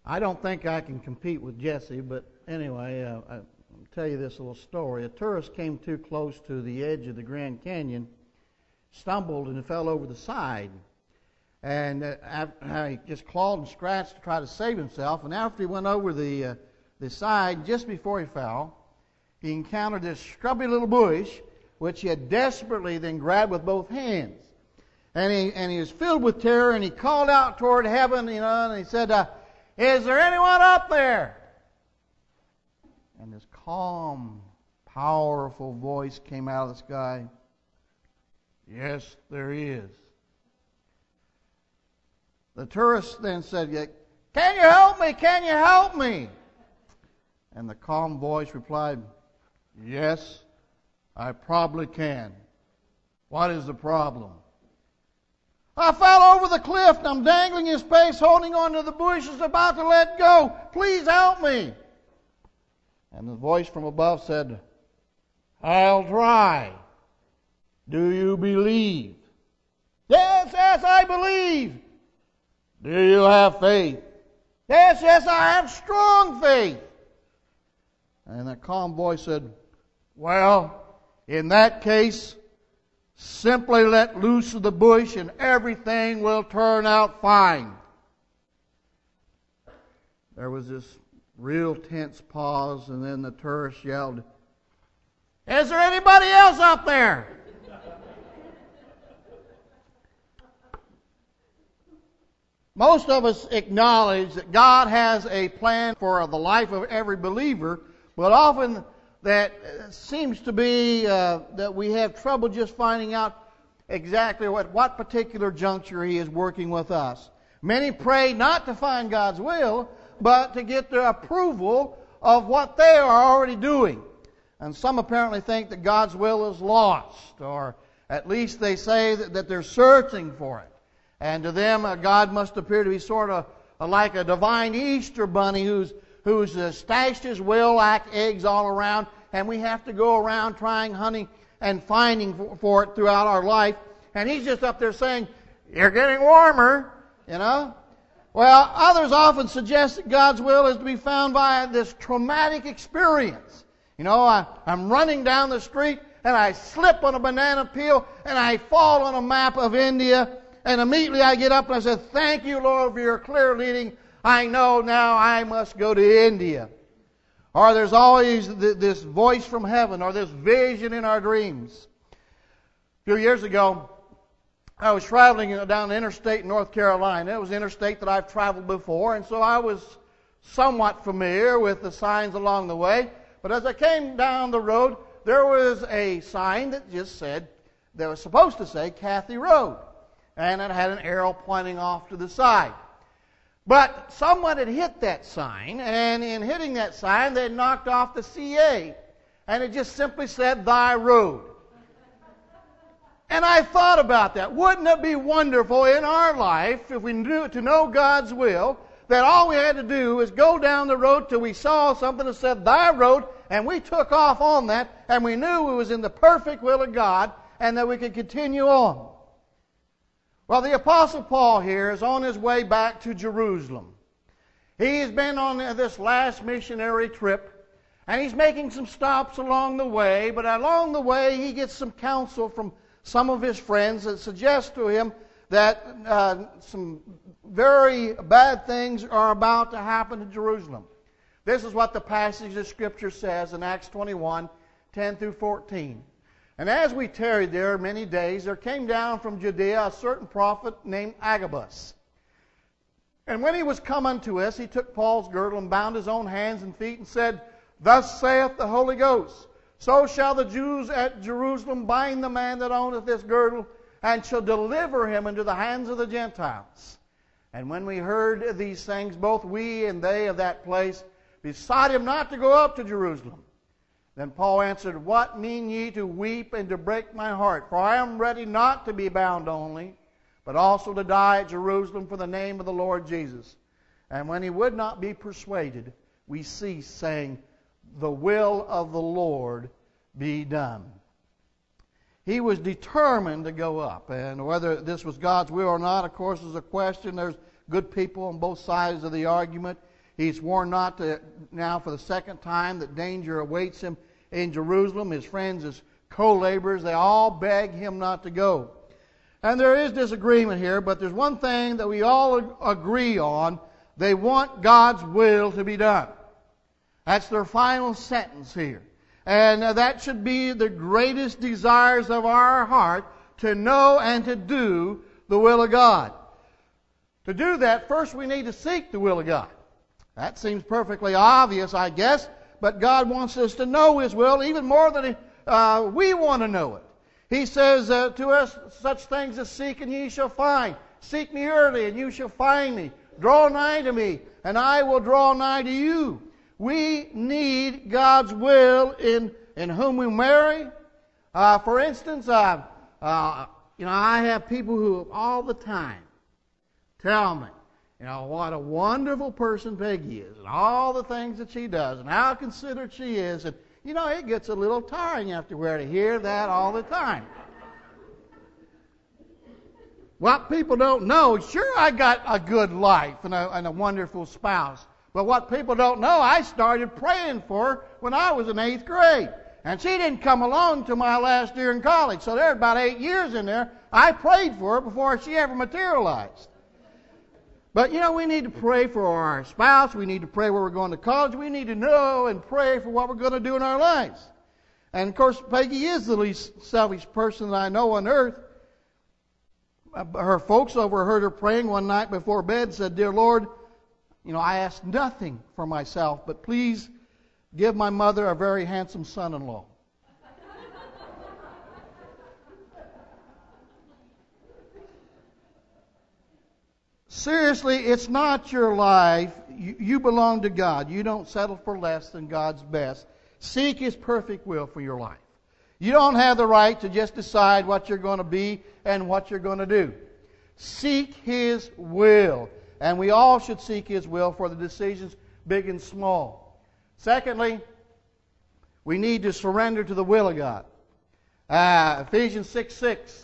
I don't think I can compete with Jesse, but anyway, I'll tell you this little story. A tourist came too close to the edge of the Grand Canyon, stumbled, and fell over the side. And he just clawed and scratched to try to save himself. And after he went over the side, just before he fell, he encountered this scrubby little bush, which he had desperately then grabbed with both hands. And he was filled with terror, and he called out toward heaven, and he said, "Is there anyone up there?" And this calm, powerful voice came out of the sky. "Yes, there is." The tourist then said, "Can you help me? Can you help me?" And the calm voice replied, "Yes, I probably can. What is the problem?" "I fell over the cliff and I'm dangling in space, holding onto the bushes, about to let go. Please help me." And the voice from above said, "I'll try. Do you believe?" "Yes, yes, I believe." "Do you have faith?" "Yes, yes, I have strong faith." And that calm voice said, "Well, in that case, simply let loose of the bush and everything will turn out fine." There was this real tense pause, and then the tourist yelled, "Is there anybody else up there?" Most of us acknowledge that God has a plan for the life of every believer, but often that seems to be that we have trouble just finding out exactly what particular juncture He is working with us. Many pray not to find God's will, but to get the approval of what they are already doing. And some apparently think that God's will is lost, or at least they say that they're searching for it. And to them, God must appear to be sort of like a divine Easter bunny who's stashed His will like eggs all around, and we have to go around trying, hunting, and finding for it throughout our life. And He's just up there saying, "You're getting warmer," Well, others often suggest that God's will is to be found by this traumatic experience. I'm running down the street, and I slip on a banana peel, and I fall on a map of India, and immediately I get up and I say, "Thank you, Lord, for your clear leading. I know now I must go to India." Or there's always this voice from heaven, or this vision in our dreams. A few years ago, I was traveling down the interstate in North Carolina. It was an interstate that I've traveled before, and so I was somewhat familiar with the signs along the way. But as I came down the road, there was a sign that just said, that was supposed to say Kathy Road. And it had an arrow pointing off to the side. But someone had hit that sign, and in hitting that sign, they had knocked off the CA. And it just simply said, "Thy Road." And I thought about that. Wouldn't it be wonderful in our life, if we knew to know God's will, that all we had to do was go down the road till we saw something that said, "Thy Road," and we took off on that, and we knew it was in the perfect will of God, and that we could continue on. Well, the Apostle Paul here is on his way back to Jerusalem. He's been on this last missionary trip, and he's making some stops along the way, but along the way he gets some counsel from some of his friends that suggest to him that some very bad things are about to happen to Jerusalem. This is what the passage of Scripture says in Acts 21, 10 through 14. "And as we tarried there many days, there came down from Judea a certain prophet named Agabus. And when he was come unto us, he took Paul's girdle and bound his own hands and feet and said, Thus saith the Holy Ghost, So shall the Jews at Jerusalem bind the man that owneth this girdle, and shall deliver him into the hands of the Gentiles. And when we heard these things, both we and they of that place besought him not to go up to Jerusalem. Then Paul answered, What mean ye to weep and to break my heart? For I am ready not to be bound only, but also to die at Jerusalem for the name of the Lord Jesus. And when he would not be persuaded, we ceased, saying, The will of the Lord be done. He was determined to go up. And whether this was God's will or not, of course, is a question. There's good people on both sides of the argument. He's sworn not to, now for the second time, that danger awaits him in Jerusalem. His friends, his co-laborers, they all beg him not to go. And there is disagreement here, but there's one thing that we all agree on. They want God's will to be done. That's their final sentence here. And that should be the greatest desires of our heart, to know and to do the will of God. To do that, first we need to seek the will of God. That seems perfectly obvious, I guess, but God wants us to know His will even more than we want to know it. He says to us, such things as seek and ye shall find. Seek me early and you shall find me. Draw nigh to me and I will draw nigh to you. We need God's will in whom we marry. For instance, I have people who all the time tell me, what a wonderful person Peggy is, and all the things that she does, and how considerate she is. And, it gets a little tiring afterward to hear that all the time. What people don't know, sure, I got a good life and a wonderful spouse. But what people don't know, I started praying for her when I was in 8th grade. And she didn't come along till my last year in college. So there were about 8 years in there. I prayed for her before she ever materialized. But, we need to pray for our spouse. We need to pray where we're going to college. We need to know and pray for what we're going to do in our lives. And, of course, Peggy is the least selfish person that I know on earth. Her folks overheard her praying one night before bed, said, "Dear Lord, I ask nothing for myself, but please give my mother a very handsome son-in-law." Seriously, it's not your life. You belong to God. You don't settle for less than God's best. Seek His perfect will for your life. You don't have the right to just decide what you're going to be and what you're going to do. Seek His will. And we all should seek His will for the decisions big and small. Secondly, we need to surrender to the will of God. Ephesians 6:6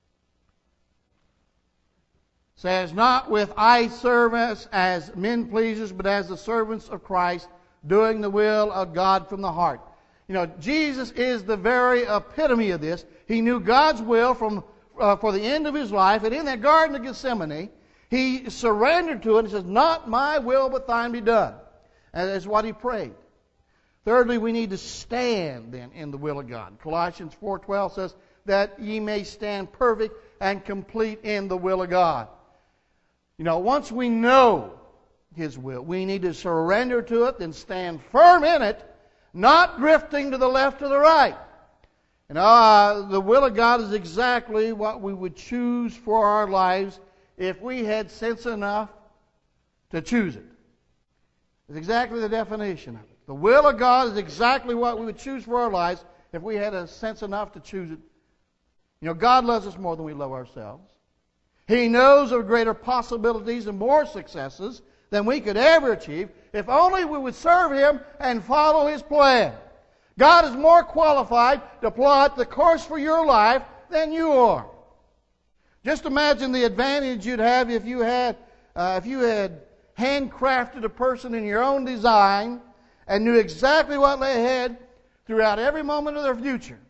says, "Not with eye service as men pleasers, but as the servants of Christ, doing the will of God from the heart." Jesus is the very epitome of this. He knew God's will for the end of His life, and in that Garden of Gethsemane, He surrendered to it and says, "Not my will, but thine be done." And that's what He prayed. Thirdly, we need to stand then in the will of God. Colossians 4:12 says that ye may stand perfect and complete in the will of God. Once we know His will, we need to surrender to it, then stand firm in it, not drifting to the left or the right. The will of God is exactly what we would choose for our lives if we had sense enough to choose it. It's exactly the definition of it. The will of God is exactly what we would choose for our lives if we had a sense enough to choose it. God loves us more than we love ourselves. He knows of greater possibilities and more successes than we could ever achieve if only we would serve Him and follow His plan. God is more qualified to plot the course for your life than you are. Just imagine the advantage you'd have if you had handcrafted a person in your own design and knew exactly what lay ahead throughout every moment of their future.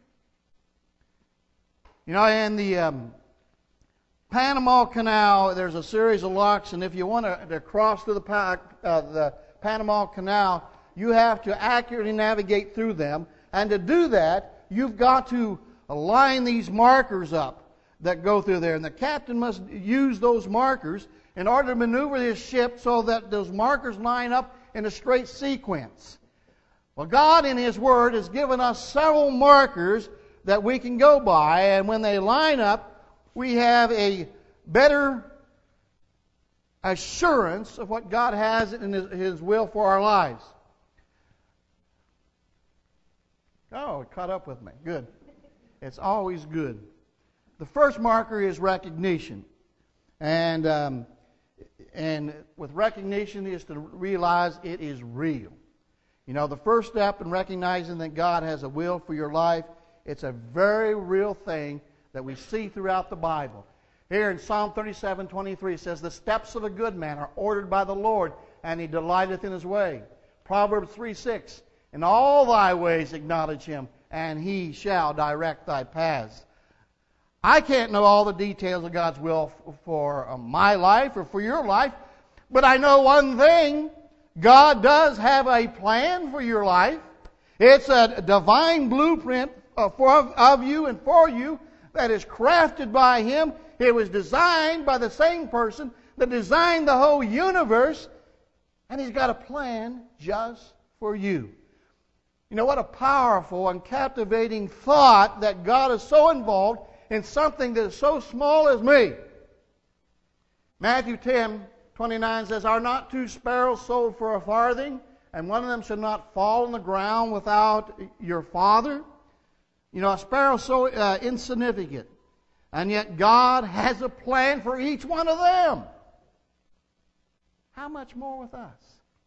In the Panama Canal, there's a series of locks, and if you want to cross through the Panama Canal, you have to accurately navigate through them. And to do that, you've got to line these markers up that go through there. And the captain must use those markers in order to maneuver his ship so that those markers line up in a straight sequence. Well, God in His Word has given us several markers that we can go by, and when they line up, we have a better assurance of what God has in His will for our lives. Oh, it caught up with me. Good. It's always good. The first marker is recognition. And with recognition is to realize it is real. The first step in recognizing that God has a will for your life, it's a very real thing that we see throughout the Bible. Here in Psalm 37:23 it says, "The steps of a good man are ordered by the Lord, and He delighteth in His way. Proverbs 3:6, in all thy ways acknowledge Him, and He shall direct thy paths. I can't know all the details of God's will for my life or for your life, but I know one thing. God does have a plan for your life. It's a divine blueprint of you and for you that is crafted by Him. It was designed by the same person that designed the whole universe, and He's got a plan just for you. You know, what a powerful and captivating thought that God is so involved in something that is so small as me. Matthew 10:29 says, "Are not two sparrows sold for a farthing, and one of them shall not fall on the ground without your Father?" You know, a sparrow is so insignificant, and yet God has a plan for each one of them. How much more with us?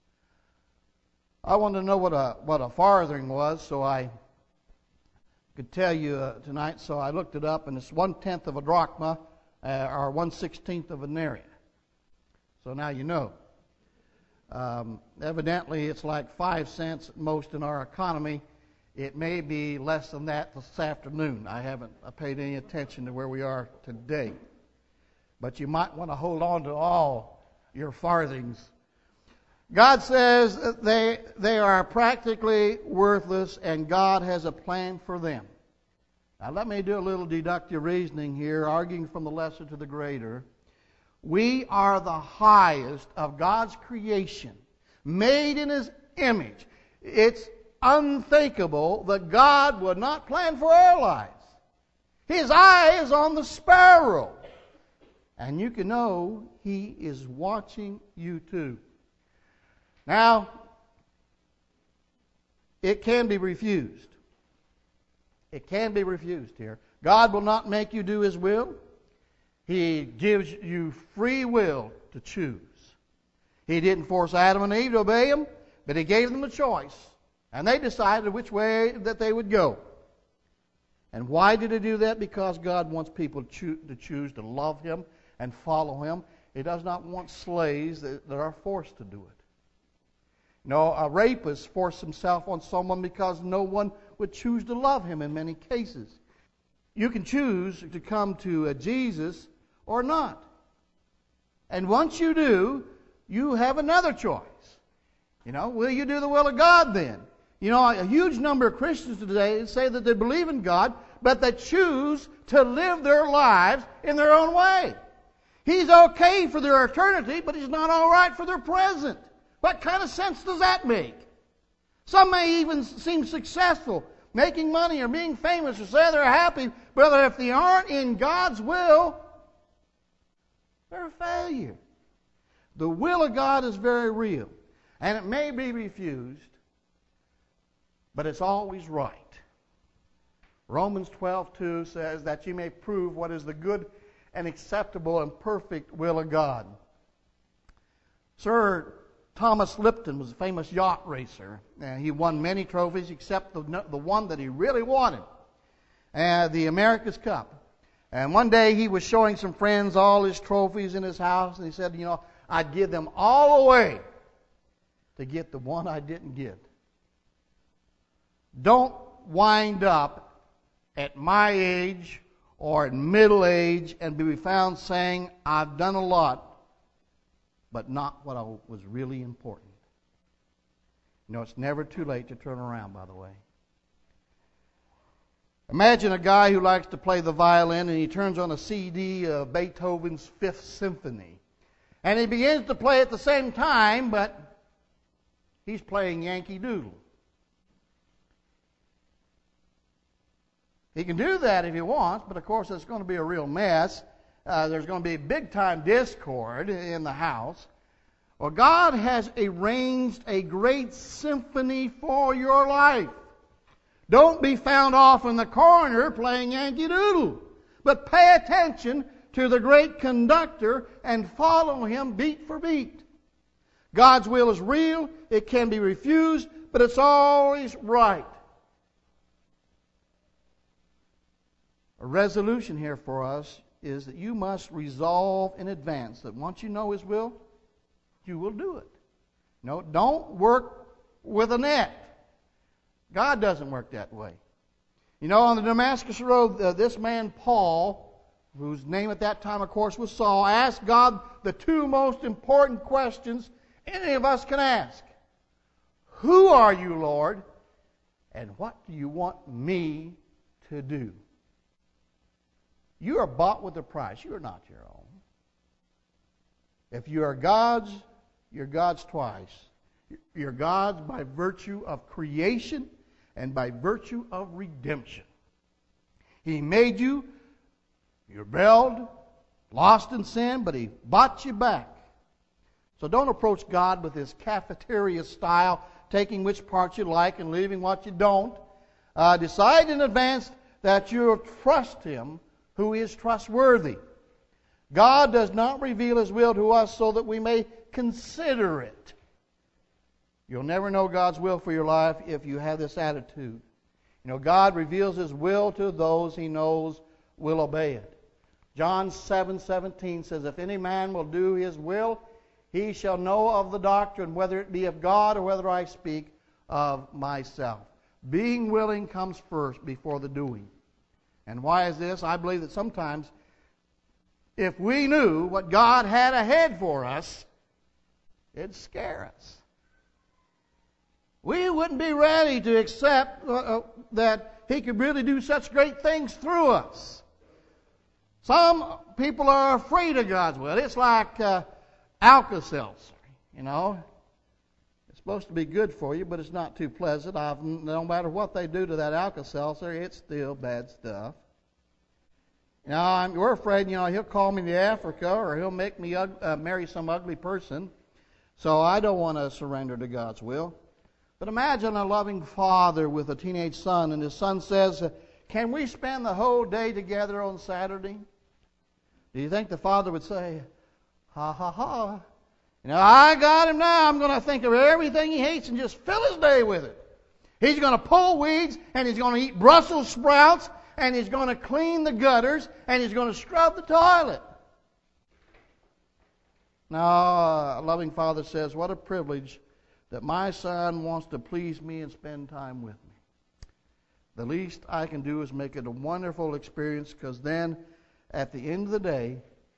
I wanted to know what a farthing was, so I could tell you tonight. So I looked it up, and it's 1/10 of a drachma, or 1/16 of a denarius. So now you know. Evidently, it's like 5 cents at most in our economy. It may be less than that this afternoon. I haven't paid any attention to where we are today. But you might want to hold on to all your farthings. God says they are practically worthless, and God has a plan for them. Now let me do a little deductive reasoning here, arguing from the lesser to the greater. We are the highest of God's creation, made in His image. It's unthinkable that God would not plan for our lives. His eye is on the sparrow. And you can know He is watching you too. Now, it can be refused. It can be refused here. God will not make you do His will. He gives you free will to choose. He didn't force Adam and Eve to obey Him, but He gave them a choice. And they decided which way that they would go. And why did He do that? Because God wants people to choose to love Him and follow Him. He does not want slaves that are forced to do it. You know, a rapist forced himself on someone because no one would choose to love him in many cases. You can choose to come to Jesus or not. And once you do, you have another choice. You know, will you do the will of God then? You know, a huge number of Christians today say that they believe in God, but they choose to live their lives in their own way. He's okay for their eternity, but He's not all right for their present. What kind of sense does that make? Some may even seem successful, making money or being famous, or say they're happy, but if they aren't in God's will, they're a failure. The will of God is very real, and it may be refused, but it's always right. Romans 12:2 says that you may prove what is the good and acceptable and perfect will of God. Sir Thomas Lipton was a famous yacht racer. He won many trophies except the one that he really wanted, the America's Cup. And one day he was showing some friends all his trophies in his house, and he said, you know, I'd give them all away to get the one I didn't get. Don't wind up at my age or at middle age and be found saying, I've done a lot, but not what was really important. You know, it's never too late to turn around, by the way. Imagine a guy who likes to play the violin, and he turns on a CD of Beethoven's Fifth Symphony. And he begins to play at the same time, but he's playing Yankee Doodle. He can do that if he wants, but of course it's going to be a real mess. There's going to be big-time discord in the house. Well, God has arranged a great symphony for your life. Don't be found off in the corner playing Yankee Doodle, but pay attention to the great conductor and follow him beat for beat. God's will is real. It can be refused, but it's always right. A resolution here for us is that you must resolve in advance that once you know His will, you will do it. Don't work with a net. God doesn't work that way. On the Damascus Road, this man Paul, whose name at that time, of course, was Saul, asked God the two most important questions any of us can ask. Who are you, Lord? And what do you want me to do? You are bought with a price. You are not your own. If you are God's, you're God's twice. You're God's by virtue of creation and by virtue of redemption. He made you. You rebelled, lost in sin, but He bought you back. So don't approach God with this cafeteria style, taking which parts you like and leaving what you don't. Decide in advance that you'll trust Him who is trustworthy. God does not reveal His will to us so that we may consider it. You'll never know God's will for your life if you have this attitude. God reveals His will to those He knows will obey it. John 7:17 says, if any man will do His will, he shall know of the doctrine, whether it be of God or whether I speak of myself. Being willing comes first before the doing. And why is this? I believe that sometimes if we knew what God had ahead for us, it'd scare us. We wouldn't be ready to accept that He could really do such great things through us. Some people are afraid of God's will. It's like Alka-Seltzer, It's supposed to be good for you, but it's not too pleasant. No matter what they do to that Alka-Seltzer, it's still bad stuff. We're afraid, He'll call me to Africa or He'll make me marry some ugly person. So I don't want to surrender to God's will. But imagine a loving father with a teenage son, and his son says, can we spend the whole day together on Saturday? Do you think the father would say, ha, ha, ha. I got him now. I'm going to think of everything he hates and just fill his day with it. He's going to pull weeds, and he's going to eat Brussels sprouts, and he's going to clean the gutters, and he's going to scrub the toilet. Now, a loving father says, what a privilege that my son wants to please me and spend time with me. The least I can do is make it a wonderful experience, because then, at the end of the day,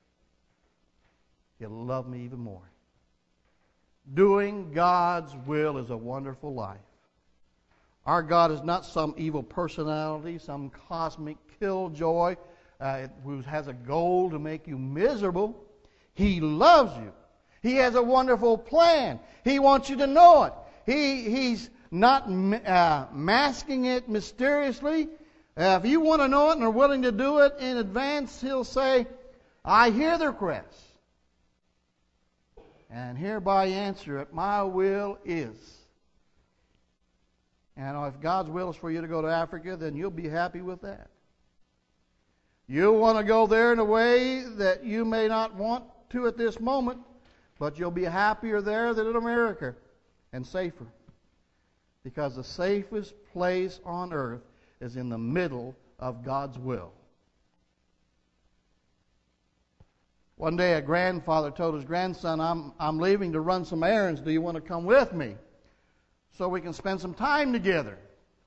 He'll love me even more. Doing God's will is a wonderful life. Our God is not some evil personality, some cosmic killjoy who has a goal to make you miserable. He loves you. He has a wonderful plan. He wants you to know it. He's not masking it mysteriously. If you want to know it and are willing to do it in advance, He'll say, I hear the request, and hereby answer it. My will is. And if God's will is for you to go to Africa, then you'll be happy with that. You'll want to go there in a way that you may not want to at this moment, but you'll be happier there than in America, and safer. Because the safest place on earth is in the middle of God's will. One day a grandfather told his grandson, I'm leaving to run some errands. Do you want to come with me so we can spend some time together?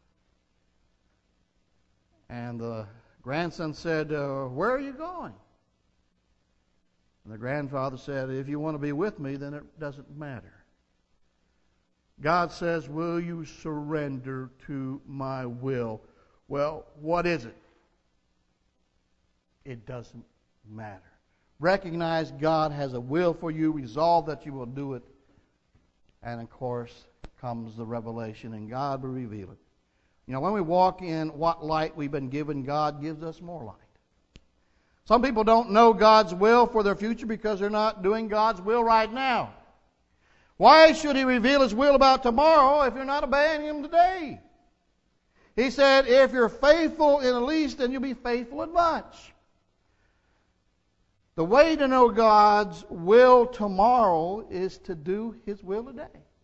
And the grandson said, where are you going? And the grandfather said, if you want to be with me, then it doesn't matter. God says, will you surrender to my will? Well, what is it? It doesn't matter. Recognize God has a will for you. Resolve that you will do it. And of course comes the revelation, and God will reveal it. When we walk in what light we've been given, God gives us more light. Some people don't know God's will for their future because they're not doing God's will right now. Why should He reveal His will about tomorrow if you're not obeying Him today? He said, if you're faithful in the least, then you'll be faithful in much. The way to know God's will tomorrow is to do His will today.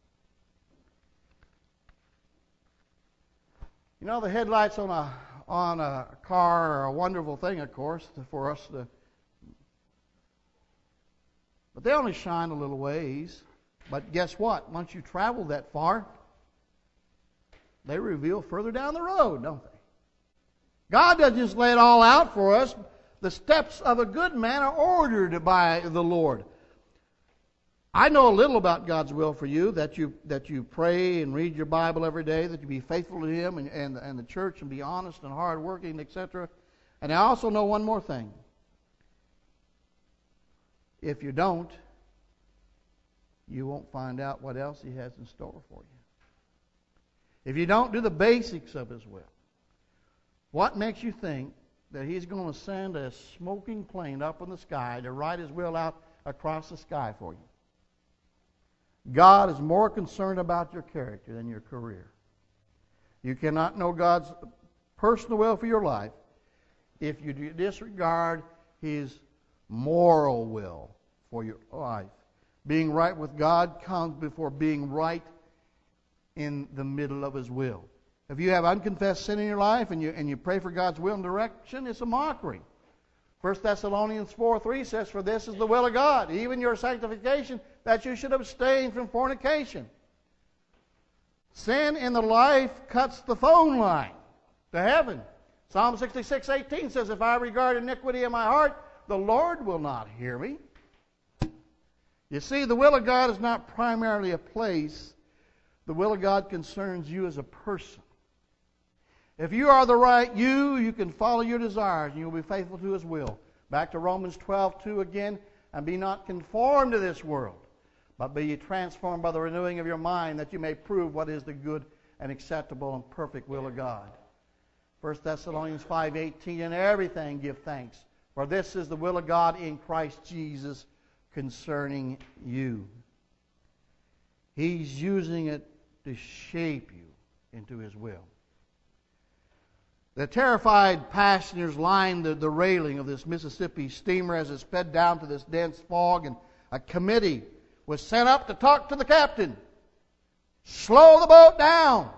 The headlights on a car are a wonderful thing, of course, for us to. But they only shine a little ways. But guess what? Once you travel that far, they reveal further down the road, don't they? God doesn't just lay it all out for us. The steps of a good man are ordered by the Lord. I know a little about God's will for you, that you pray and read your Bible every day, that you be faithful to Him and the church and be honest and hardworking, etc. And I also know one more thing. If you don't, you won't find out what else He has in store for you. If you don't do the basics of His will, what makes you think that He's going to send a smoking plane up in the sky to write His will out across the sky for you? God is more concerned about your character than your career. You cannot know God's personal will for your life if you disregard His moral will for your life. Being right with God comes before being right in the middle of His will. If you have unconfessed sin in your life and you pray for God's will and direction, it's a mockery. 1 Thessalonians 4:3 says, "For this is the will of God, even your sanctification, that you should abstain from fornication." Sin in the life cuts the phone line to heaven. Psalm 66:18 says, "If I regard iniquity in my heart, the Lord will not hear me." You see, the will of God is not primarily a place. The will of God concerns you as a person. If you are the right you can follow your desires and you'll be faithful to His will. Back to Romans 12:2 again, "And be not conformed to this world, but be ye transformed by the renewing of your mind, that you may prove what is the good and acceptable and perfect will of God." 1 Thessalonians 5:18, "In everything give thanks, for this is the will of God in Christ Jesus concerning you." He's using it to shape you into His will. The terrified passengers lined the railing of this Mississippi steamer as it sped down to this dense fog, and a committee was sent up to talk to the captain. Slow the boat down.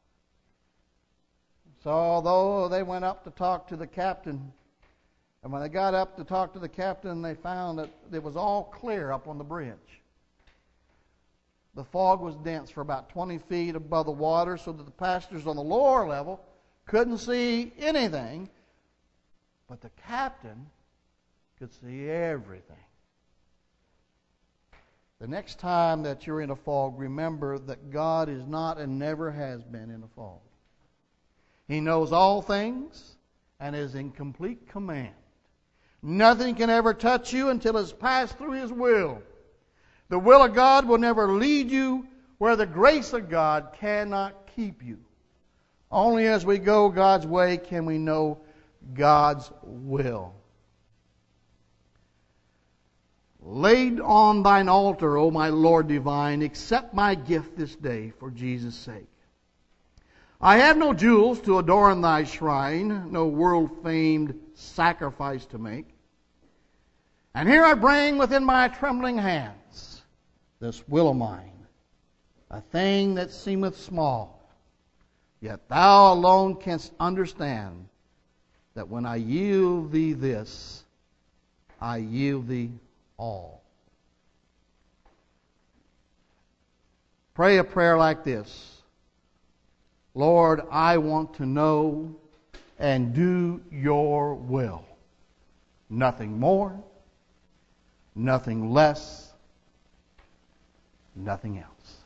So although they went up to talk to the captain, and when they got up to talk to the captain, they found that it was all clear up on the bridge. The fog was dense for about 20 feet above the water, so that the passengers on the lower level couldn't see anything, but the captain could see everything. The next time that you're in a fog, remember that God is not and never has been in a fog. He knows all things and is in complete command. Nothing can ever touch you until it's passed through His will. The will of God will never lead you where the grace of God cannot keep you. Only as we go God's way can we know God's will. Laid on thine altar, O my Lord divine, accept my gift this day for Jesus' sake. I have no jewels to adorn thy shrine, no world-famed sacrifice to make. And here I bring within my trembling hands this will of mine, a thing that seemeth small. Yet thou alone canst understand that when I yield thee this, I yield thee all. Pray a prayer like this. Lord, I want to know and do your will. Nothing more, nothing less, nothing else.